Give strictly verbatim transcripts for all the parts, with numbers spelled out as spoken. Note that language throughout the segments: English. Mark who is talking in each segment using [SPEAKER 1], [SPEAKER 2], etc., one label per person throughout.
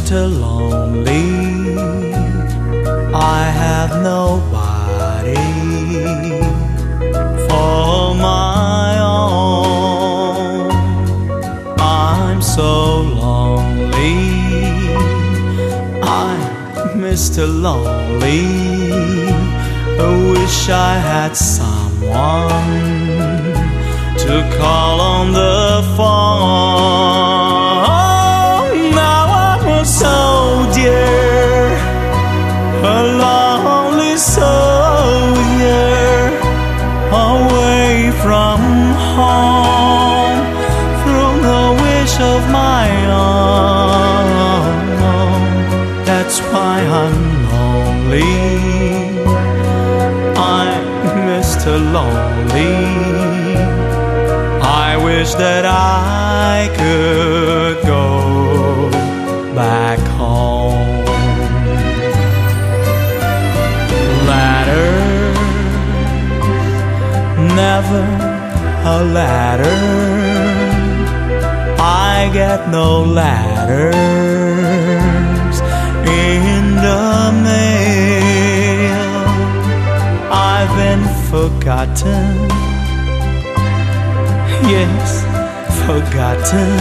[SPEAKER 1] Mister Lonely, I have nobody for my own. I'm so lonely, I'm Mister Lonely. I wish I had someone to call on the phone. Now I'm a soldier, a lonely soldier, away from home, through no wish of my own. That's why I'm lonely, I'm Mister Lonely. I wish that I could go back home. Ladder, never a ladder. I get no ladders in the mail. I've been forgotten, yes, forgotten.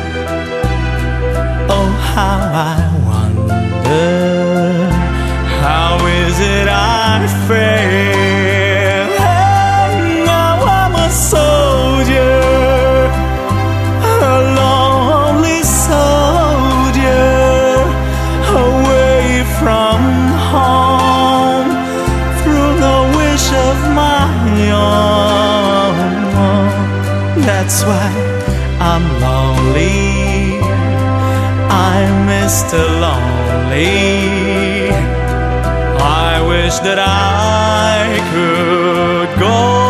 [SPEAKER 1] Oh, how I wonder, how is it I fail? Hey, now I'm a soldier, a lonely soldier, away from home, through no wish of my own. That's why I'm lonely, I'm Mister Lonely. I wish that I could go